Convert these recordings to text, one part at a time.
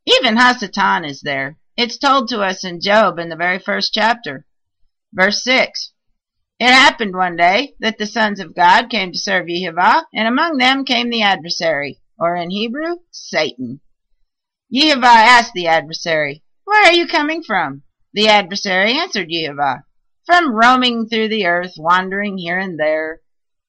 Even Hasatan is there. It's told to us in Job in the very first chapter. Verse 6. It happened one day that the sons of God came to serve Yehovah, and among them came the adversary, or in Hebrew, Satan. Yehovah asked the adversary, "Where are you coming from?" The adversary answered Yehovah, "From roaming through the earth, wandering here and there."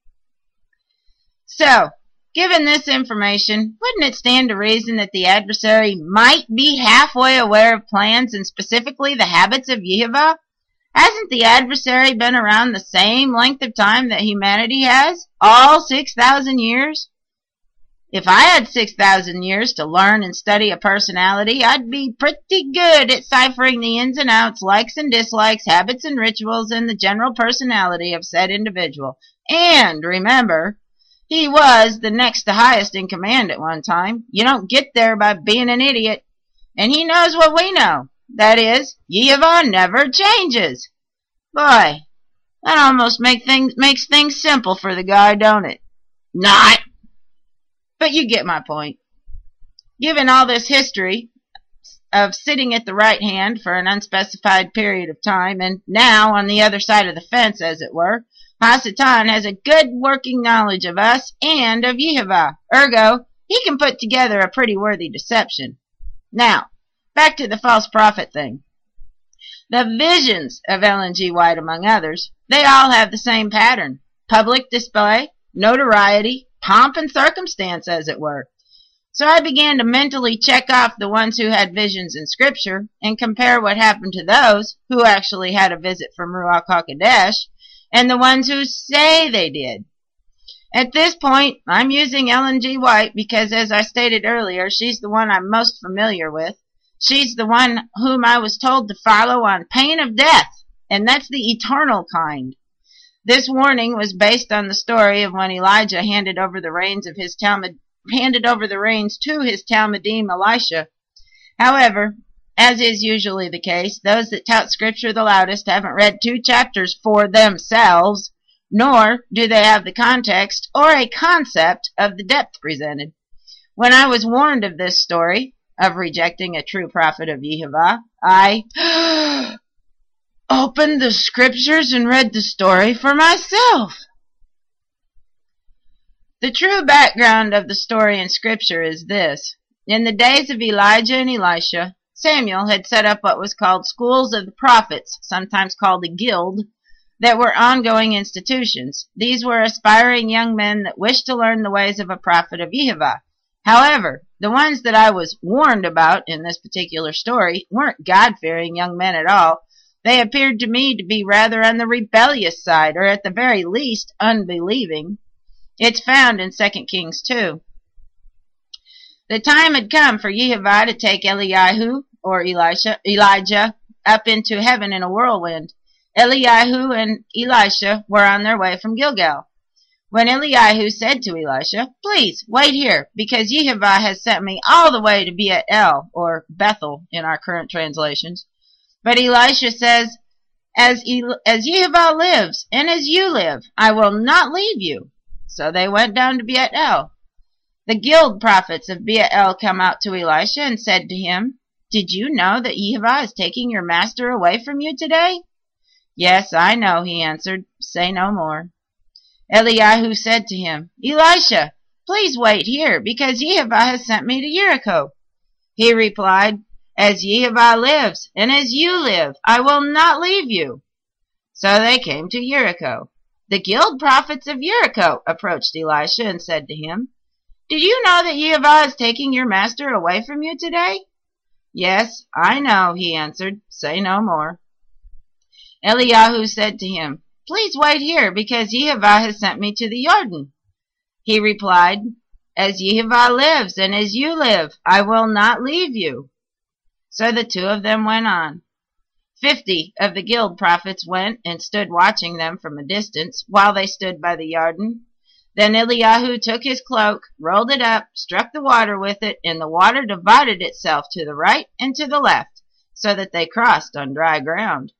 So, given this information, wouldn't it stand to reason that the adversary might be halfway aware of plans and specifically the habits of Yehovah? Hasn't the adversary been around the same length of time that humanity has? All 6,000 years? If I had 6,000 years to learn and study a personality, I'd be pretty good at ciphering the ins and outs, likes and dislikes, habits and rituals, and the general personality of said individual. And remember, he was the next to highest in command at one time. You don't get there by being an idiot. And he knows what we know. That is, Yehovah never changes. Boy, that almost makes things simple for the guy, don't it? Not. But you get my point. Given all this history of sitting at the right hand for an unspecified period of time, and now on the other side of the fence, as it were, Hasatan has a good working knowledge of us and of Yehovah. Ergo, he can put together a pretty worthy deception. Now, back to the false prophet thing. The visions of Ellen G. White, among others, they all have the same pattern. Public display, notoriety, pomp and circumstance, as it were. So I began to mentally check off the ones who had visions in Scripture and compare what happened to those who actually had a visit from Ruach HaKodesh and the ones who say they did. At this point, I'm using Ellen G. White because, as I stated earlier, she's the one I'm most familiar with. She's the one whom I was told to follow on pain of death, and that's the eternal kind. This warning was based on the story of when Elijah handed over the reins to his Talmudim Elisha. However, as is usually the case, those that tout Scripture the loudest haven't read 2 chapters for themselves, nor do they have the context or a concept of the depth presented. When I was warned of this story, of rejecting a true prophet of Yehovah, I opened the Scriptures and read the story for myself. The true background of the story in Scripture is this. In the days of Elijah and Elisha, Samuel had set up what was called schools of the prophets, sometimes called a guild, that were ongoing institutions. These were aspiring young men that wished to learn the ways of a prophet of Yehovah. However, the ones that I was warned about in this particular story weren't God-fearing young men at all. They appeared to me to be rather on the rebellious side, or at the very least, unbelieving. It's found in 2 Kings 2. The time had come for Yehovah to take Eliyahu, or Elijah, up into heaven in a whirlwind. Eliyahu and Elisha were on their way from Gilgal. When Eliyahu said to Elisha, "Please, wait here, because Yehovah has sent me all the way to Beit-El," or Bethel in our current translations. But Elisha says, as Yehovah lives, and as you live, I will not leave you." So they went down to Beit-El. The guild prophets of Beit-El come out to Elisha and said to him, "Did you know that Yehovah is taking your master away from you today?" "Yes, I know," he answered. "Say no more." Eliyahu said to him, "Elisha, please wait here, because Yehovah has sent me to Jericho." He replied, "As Yehovah lives, and as you live, I will not leave you." So they came to Jericho. The guild prophets of Jericho approached Elisha and said to him, "Did you know that Yehovah is taking your master away from you today?" "Yes, I know," he answered. "Say no more." Eliyahu said to him, "Please wait here, because Yehovah has sent me to the Jordan." He replied, "As Yehovah lives, and as you live, I will not leave you." So the two of them went on. 50 of the guild prophets went and stood watching them from a distance, while they stood by the Jordan. Then Eliyahu took his cloak, rolled it up, struck the water with it, and the water divided itself to the right and to the left, so that they crossed on dry ground.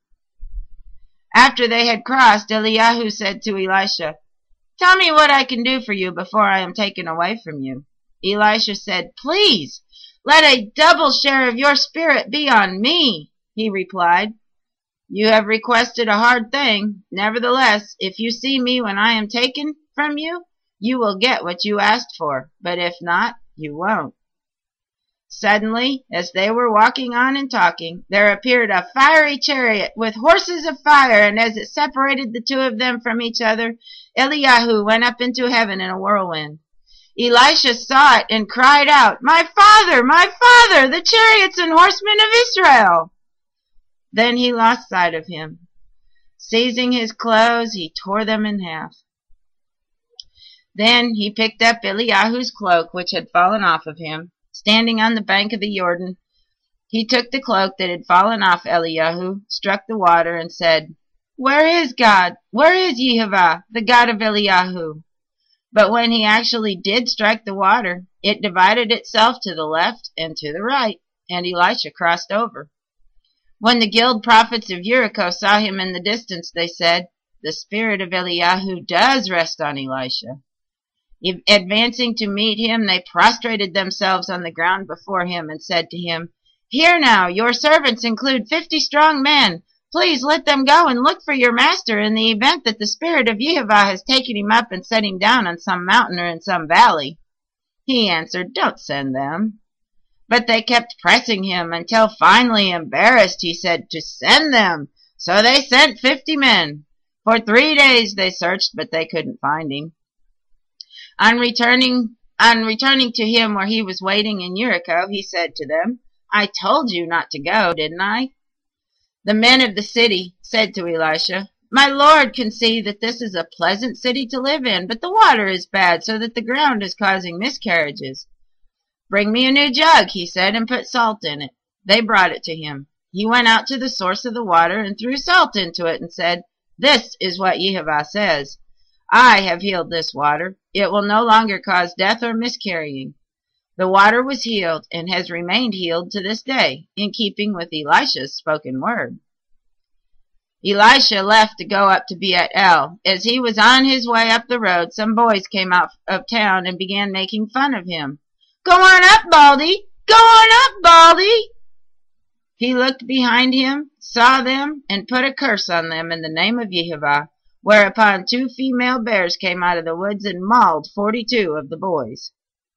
After they had crossed, Eliyahu said to Elisha, "Tell me what I can do for you before I am taken away from you." Elisha said, "Please, Let a double share of your spirit be on me, he replied. You have requested a hard thing. Nevertheless, if you see me when I am taken from you, you will get what you asked for, but if not, you won't. Suddenly, as they were walking on and talking, there appeared a fiery chariot with horses of fire, and as it separated the two of them from each other, Eliyahu went up into heaven in a whirlwind. Elisha saw it and cried out, my father, the chariots and horsemen of Israel! Then he lost sight of him. Seizing his clothes, he tore them in half. Then he picked up Eliyahu's cloak, which had fallen off of him. Standing on the bank of the Jordan, he took the cloak that had fallen off Eliyahu, struck the water, and said, Where is God? Where is Yehovah, the God of Eliyahu? But when he actually did strike the water, it divided itself to the left and to the right, and Elisha crossed over. When the guild prophets of Jericho saw him in the distance, they said, The spirit of Eliyahu does rest on Elisha. Advancing to meet him, they prostrated themselves on the ground before him and said to him, Here now, your servants include 50 strong men. Please let them go and look for your master in the event that the spirit of Yehovah has taken him up and set him down on some mountain or in some valley. He answered, Don't send them. But they kept pressing him until finally embarrassed, he said to send them. So they sent 50 men. For 3 days they searched, but they couldn't find him. On returning to him where he was waiting in Jericho, he said to them, I told you not to go, didn't I? The men of the city said to Elisha, My lord can see that this is a pleasant city to live in, but the water is bad, so that the ground is causing miscarriages. Bring me a new jug, he said, and put salt in it. They brought it to him. He went out to the source of the water and threw salt into it and said, This is what Yehovah says. I have healed this water. It will no longer cause death or miscarrying. The water was healed and has remained healed to this day, in keeping with Elisha's spoken word. Elisha left to go up to Beit-El. As he was on his way up the road, some boys came out of town and began making fun of him. Go on up, Baldy! Go on up, Baldy! He looked behind him, saw them, and put a curse on them in the name of Yehovah. Whereupon 2 female bears came out of the woods and mauled 42 of the boys.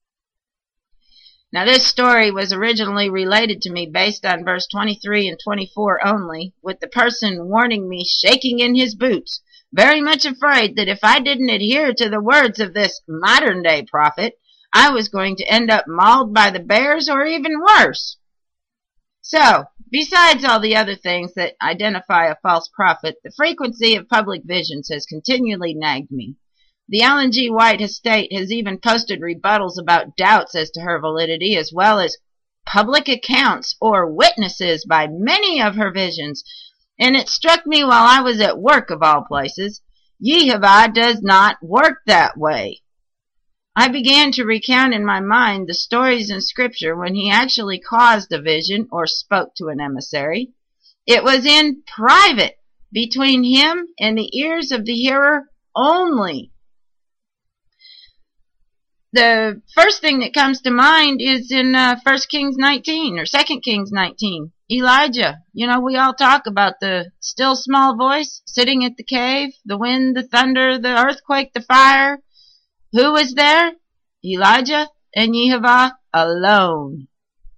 Now this story was originally related to me based on verse 23 and 24 only, with the person warning me shaking in his boots, very much afraid that if I didn't adhere to the words of this modern-day prophet, I was going to end up mauled by the bears or even worse. So, besides all the other things that identify a false prophet, the frequency of public visions has continually nagged me. The Ellen G. White estate has even posted rebuttals about doubts as to her validity, as well as public accounts or witnesses by many of her visions. And it struck me while I was at work, of all places, Yehovah does not work that way. I began to recount in my mind the stories in Scripture when he actually caused a vision or spoke to an emissary. It was in private, between him and the ears of the hearer only. The first thing that comes to mind is in 1 Kings 19 or 2 Kings 19. Elijah. You know, we all talk about the still small voice sitting at the cave, the wind, the thunder, the earthquake, the fire. Who was there? Elijah and Yehovah alone.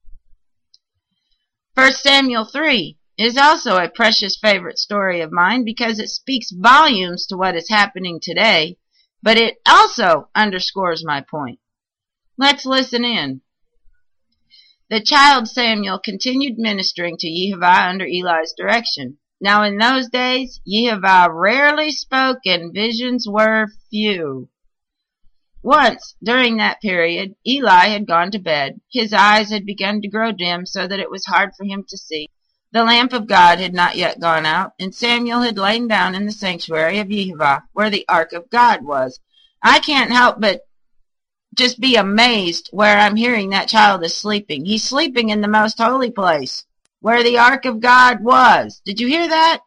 1 Samuel 3 is also a precious favorite story of mine because it speaks volumes to what is happening today, but it also underscores my point. Let's listen in. The child Samuel continued ministering to Yehovah under Eli's direction. Now in those days, Yehovah rarely spoke and visions were few. Once, during that period, Eli had gone to bed. His eyes had begun to grow dim so that it was hard for him to see. The lamp of God had not yet gone out, and Samuel had lain down in the sanctuary of Yehovah, where the ark of God was. I can't help but just be amazed where I'm hearing that child is sleeping. He's sleeping in the most holy place, where the ark of God was. Did you hear that?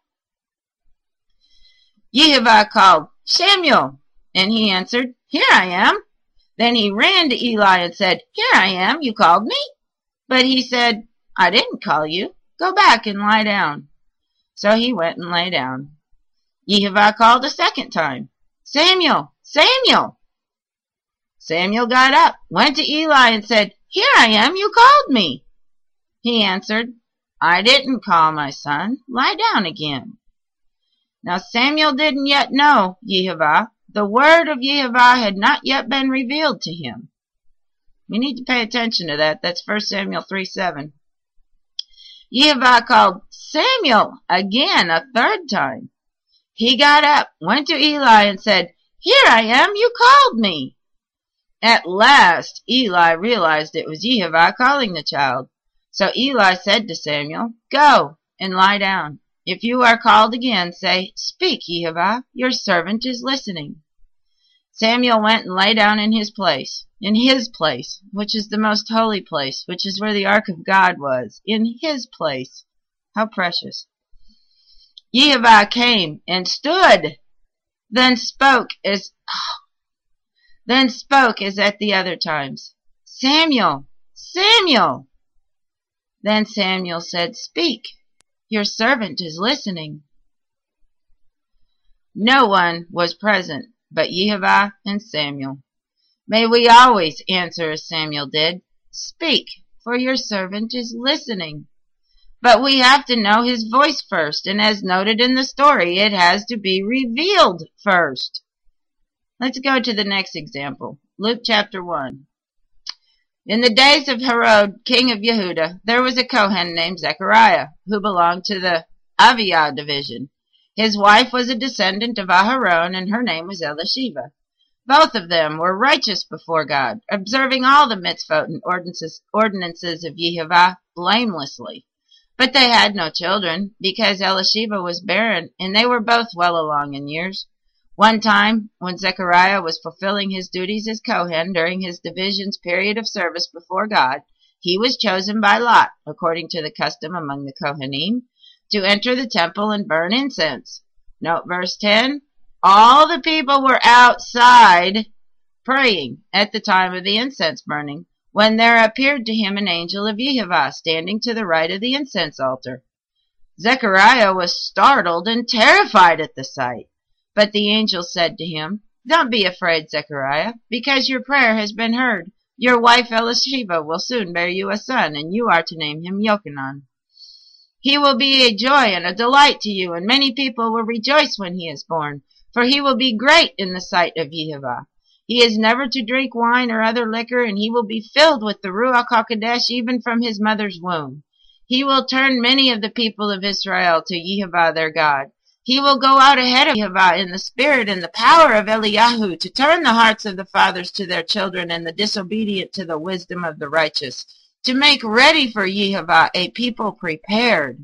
Yehovah called, Samuel, and he answered, Here I am. Then he ran to Eli and said, Here I am, you called me? But he said, I didn't call you. Go back and lie down. So he went and lay down. Yehovah called a second time, Samuel, Samuel. Samuel got up, went to Eli and said, Here I am, you called me. He answered, I didn't call, my son. Lie down again. Now Samuel didn't yet know Yehovah. The word of Yehovah had not yet been revealed to him. We need to pay attention to that. That's 1 Samuel 3:7. Yehovah called Samuel again a third time. He got up, went to Eli and said, Here I am, you called me. At last Eli realized it was Yehovah calling the child. So Eli said to Samuel, Go and lie down. If you are called again, say, Speak, Yehovah, your servant is listening. Samuel went and lay down in his place, which is the most holy place, which is where the ark of God was, in his place. How precious. Yehovah came and stood, then spoke as at the other times, Samuel, Samuel. Then Samuel said, Speak, your servant is listening. No one was present but Yehovah and Samuel. May we always answer as Samuel did, Speak, for your servant is listening. But we have to know his voice first, and as noted in the story, it has to be revealed first. Let's go to the next example, Luke chapter 1. In the days of Herod, king of Yehuda, there was a Kohen named Zechariah, who belonged to the Abiyah division. His wife was a descendant of Aharon, and her name was Elisheva. Both of them were righteous before God, observing all the mitzvot and ordinances of Yehovah blamelessly. But they had no children, because Elisheva was barren, and they were both well along in years. One time, when Zechariah was fulfilling his duties as Kohen during his division's period of service before God, he was chosen by lot, according to the custom among the Kohanim, to enter the temple and burn incense. Note verse 10. All the people were outside praying at the time of the incense burning, when there appeared to him an angel of Yehovah standing to the right of the incense altar. Zechariah was startled and terrified at the sight. But the angel said to him, Don't be afraid, Zechariah, because your prayer has been heard. Your wife Elisheva will soon bear you a son, and you are to name him Yochanan. He will be a joy and a delight to you, and many people will rejoice when he is born, for he will be great in the sight of Yehovah. He is never to drink wine or other liquor, and he will be filled with the Ruach HaKodesh even from his mother's womb. He will turn many of the people of Israel to Yehovah their God. He will go out ahead of Yehovah in the spirit and the power of Eliyahu to turn the hearts of the fathers to their children and the disobedient to the wisdom of the righteous, to make ready for Yehovah a people prepared.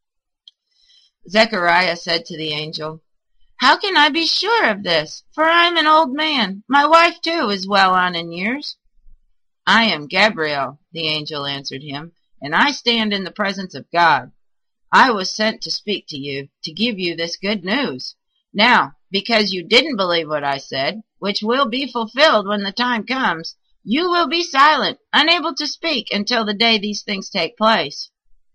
Zechariah said to the angel, How can I be sure of this? For I am an old man. My wife too is well on in years. I am Gabriel, the angel answered him, and I stand in the presence of God. I was sent to speak to you, to give you this good news. Now, because you didn't believe what I said, which will be fulfilled when the time comes, you will be silent, unable to speak until the day these things take place.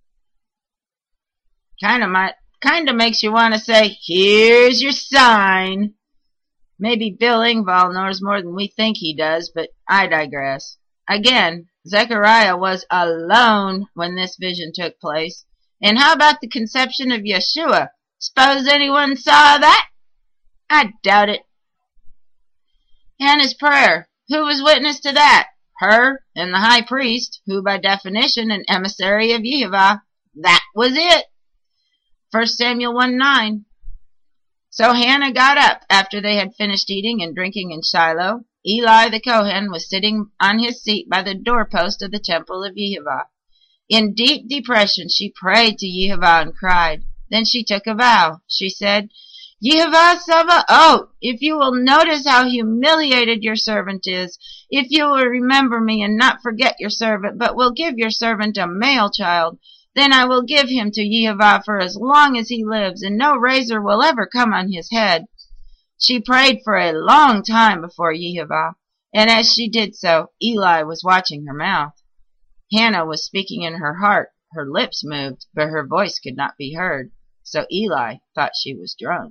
Kind of makes you want to say, Here's your sign. Maybe Bill Engvall knows more than we think he does, but I digress. Again, Zechariah was alone when this vision took place. And how about the conception of Yeshua? Suppose anyone saw that? I doubt it. Hannah's prayer. Who was witness to that? Her and the high priest, who by definition an emissary of Yehovah. That was it. 1 Samuel 1:9. So Hannah got up after they had finished eating and drinking in Shiloh. Eli the Kohen was sitting on his seat by the doorpost of the temple of Yehovah. In deep depression, she prayed to Yehovah and cried. Then she took a vow. She said, Yehovah Sabaoth, if you will notice how humiliated your servant is, if you will remember me and not forget your servant, but will give your servant a male child, then I will give him to Yehovah for as long as he lives, and no razor will ever come on his head. She prayed for a long time before Yehovah, and as she did so, Eli was watching her mouth. Hannah was speaking in her heart. Her lips moved, but her voice could not be heard. So Eli thought she was drunk.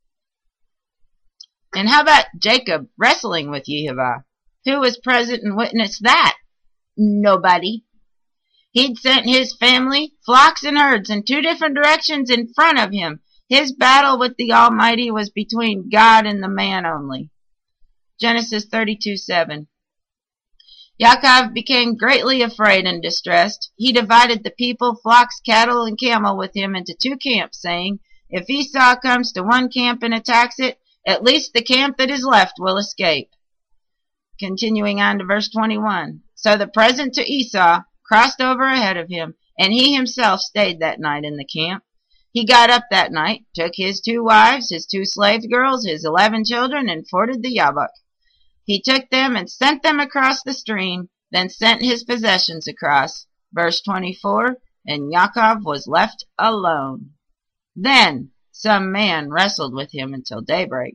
And how about Jacob wrestling with Yehovah? Who was present and witnessed that? Nobody. He'd sent his family, flocks and herds in 2 different directions in front of him. His battle with the Almighty was between God and the man only. Genesis 32:7. Yaakov became greatly afraid and distressed. He divided the people, flocks, cattle, and camel with him into 2 camps, saying, "If Esau comes to one camp and attacks it, at least the camp that is left will escape." Continuing on to verse 21. So the present to Esau crossed over ahead of him, and he himself stayed that night in the camp. He got up that night, took his 2 wives, his 2 slave girls, his 11 children, and forded the Yabbok. He took them and sent them across the stream, then sent his possessions across. Verse 24, and Yaakov was left alone. Then some man wrestled with him until daybreak.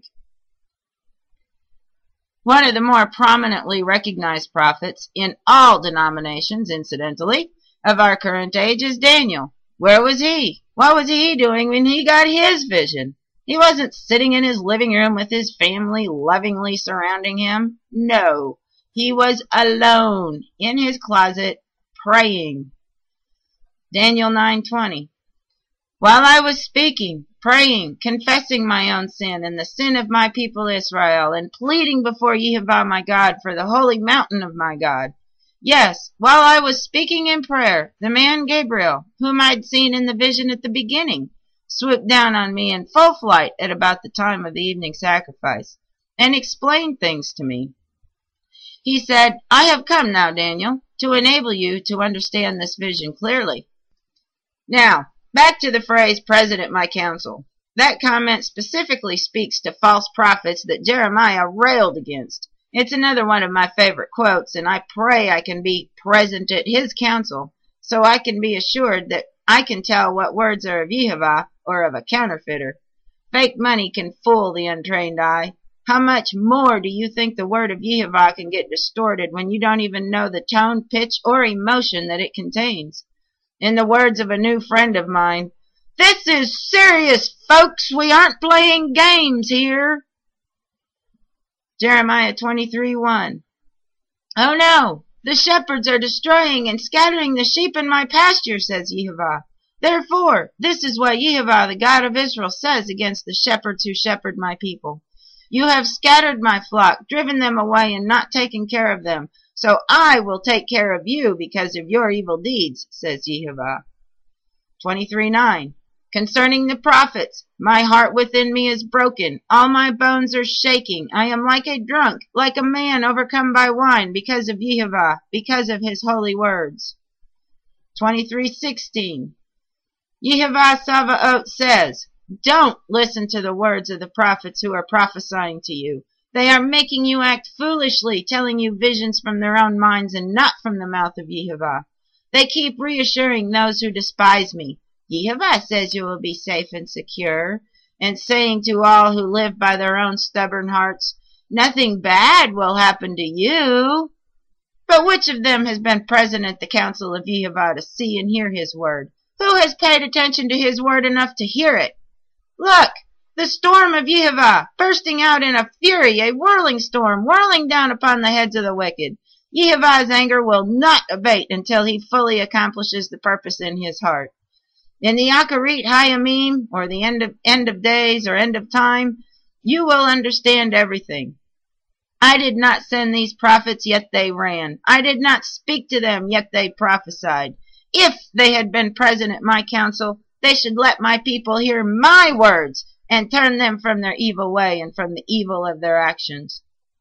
One of the more prominently recognized prophets in all denominations, incidentally, of our current age is Daniel. Where was he? What was he doing when he got his vision? He wasn't sitting in his living room with his family lovingly surrounding him. No, he was alone in his closet praying. Daniel 9:20. While I was speaking, praying, confessing my own sin and the sin of my people Israel, and pleading before Yehovah my God for the holy mountain of my God. Yes, while I was speaking in prayer, the man Gabriel, whom I'd seen in the vision at the beginning, swooped down on me in full flight at about the time of the evening sacrifice, and explained things to me. He said, I have come now, Daniel, to enable you to understand this vision clearly. Now, back to the phrase, President, my counsel. That comment specifically speaks to false prophets that Jeremiah railed against. It's another one of my favorite quotes, and I pray I can be present at his counsel, so I can be assured that I can tell what words are of Yehovah or of a counterfeiter. Fake money can fool the untrained eye. How much more do you think the word of Yehovah can get distorted when you don't even know the tone, pitch, or emotion that it contains? In the words of a new friend of mine, this is serious, folks. We aren't playing games here. Jeremiah 23:1. Oh no, the shepherds are destroying and scattering the sheep in my pasture, says Yehovah. Therefore, this is what Yehovah, the God of Israel, says against the shepherds who shepherd my people. You have scattered my flock, driven them away, and not taken care of them. So I will take care of you because of your evil deeds, says Yehovah. 23:9. Concerning the prophets, my heart within me is broken. All my bones are shaking. I am like a drunk, like a man overcome by wine because of Yehovah, because of his holy words. 23:16. Yehovah Sabaoth says, don't listen to the words of the prophets who are prophesying to you. They are making you act foolishly, telling you visions from their own minds and not from the mouth of Yehovah. They keep reassuring those who despise me. Yehovah says you will be safe and secure, and saying to all who live by their own stubborn hearts, nothing bad will happen to you. But which of them has been present at the council of Yehovah to see and hear his word? Who has paid attention to his word enough to hear it? Look, the storm of Yehovah, bursting out in a fury, a whirling storm, whirling down upon the heads of the wicked. Yehovah's anger will not abate until he fully accomplishes the purpose in his heart. In the Acharit Hayamim, or the end of days, or end of time, you will understand everything. I did not send these prophets, yet they ran. I did not speak to them, yet they prophesied. If they had been present at my counsel, they should let my people hear my words and turn them from their evil way and from the evil of their actions.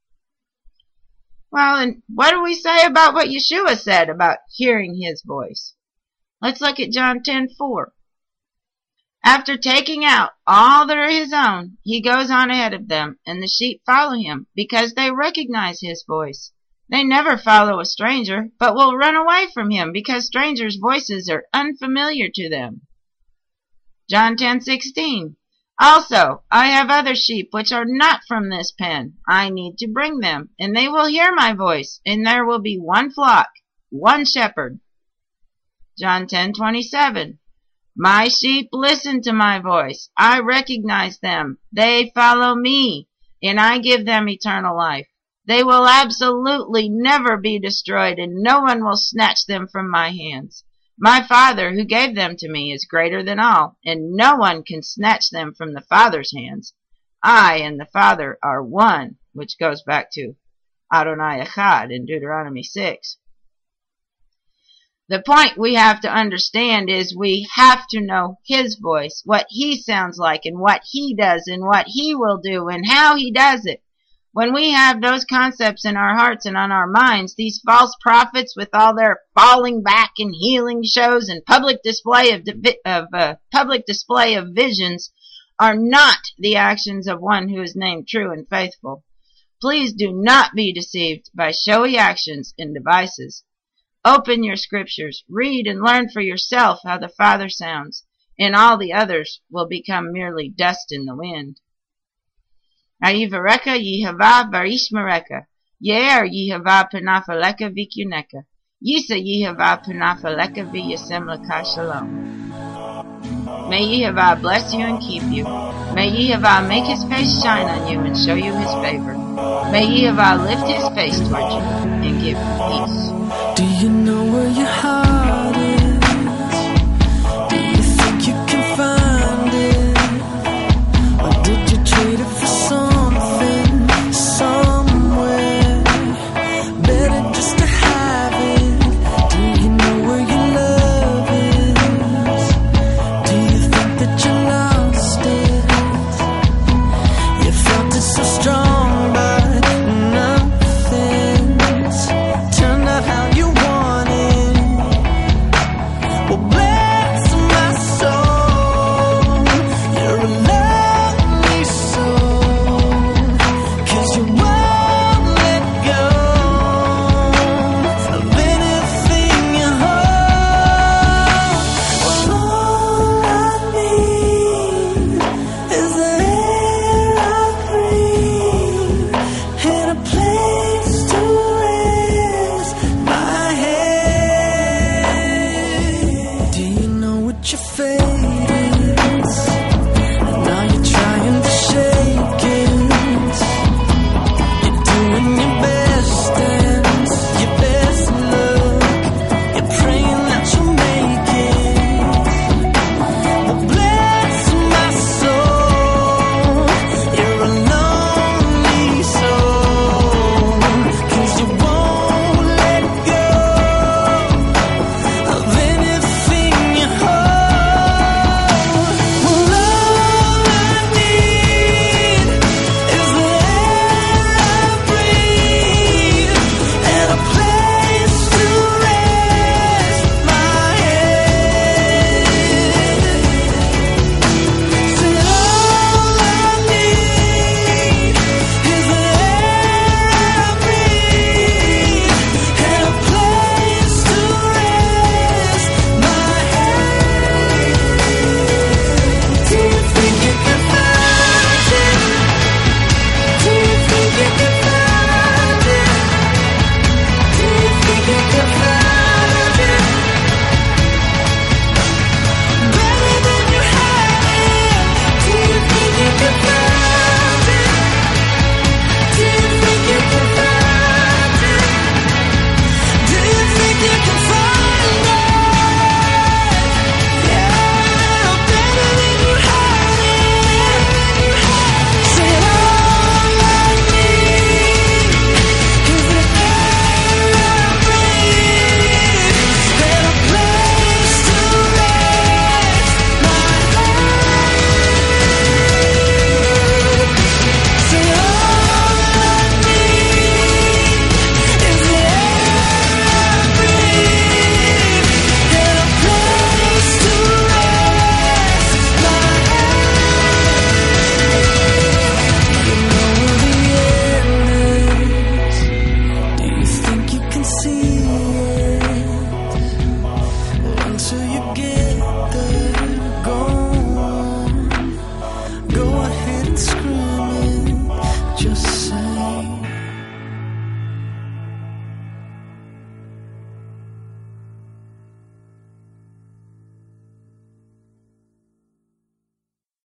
Well, and what do we say about what Yeshua said about hearing his voice? Let's look at John 10:4. After taking out all that are his own, he goes on ahead of them, and the sheep follow him because they recognize his voice. They never follow a stranger, but will run away from him because strangers' voices are unfamiliar to them. John 10:16. Also, I have other sheep which are not from this pen. I need to bring them, and they will hear my voice, and there will be one flock, one shepherd. John 10:27. My sheep listen to my voice. I recognize them. They follow me, and I give them eternal life. They will absolutely never be destroyed, and no one will snatch them from my hands. My Father, who gave them to me, is greater than all, and no one can snatch them from the Father's hands. I and the Father are one, which goes back to Adonai Echad in Deuteronomy 6. The point we have to understand is we have to know His voice, what He sounds like, and what He does, and what He will do, and how He does it. When we have those concepts in our hearts and on our minds, these false prophets with all their falling back and healing shows and public display of visions are not the actions of one who is named true and faithful. Please do not be deceived by showy actions and devices. Open your scriptures, read and learn for yourself how the Father sounds, and all the others will become merely dust in the wind. Ayivareka Yehovah Barishmareka, Ye'er Yehovah Panafaleka Vikuneka, Yisa Yehovah Panafaleka V'yasem Leka Shalom. May Yehovah bless you and keep you. May Yehovah make His face shine on you and show you His favor. May Yehovah lift His face toward you and give you peace. Do you know where your heart is? Do you think you can find it? Or did you trade it for something, somewhere? Better just to have it. Do you know where your love is? Do you think that you lost it? You felt it so strong, but nothing's turned out how you wanted. Well, bless my soul, you're a lonely soul, 'cause you won't let go of anything you hold. Well, all I need is the air I breathe and a place to rest my head. Do you know what your fate is? And now you're trying to shake it. You're doing your best and your best look. You're praying that you'll make it. Well, bless my soul, you're a lonely soul, 'cause you won't let go of anything you hold. Well, all I need is the air I breathe and a place to rest my head. Said all I need is the air I breathe and a place to rest my head. Do you think you can find it? Do you think you can find it? Do you think you can find it? Better than you had it. Do you think you can find it? Do you think you can find it? Do you think you can find it? Yeah, better than you had it. Said all I need is the air I breathe and a place to rest my head. Said all I need is the air I breathe and a place to rest my head. You know where the end is. Do you think you can see it? Well, until you get there, go on. Go ahead and scream it. Just say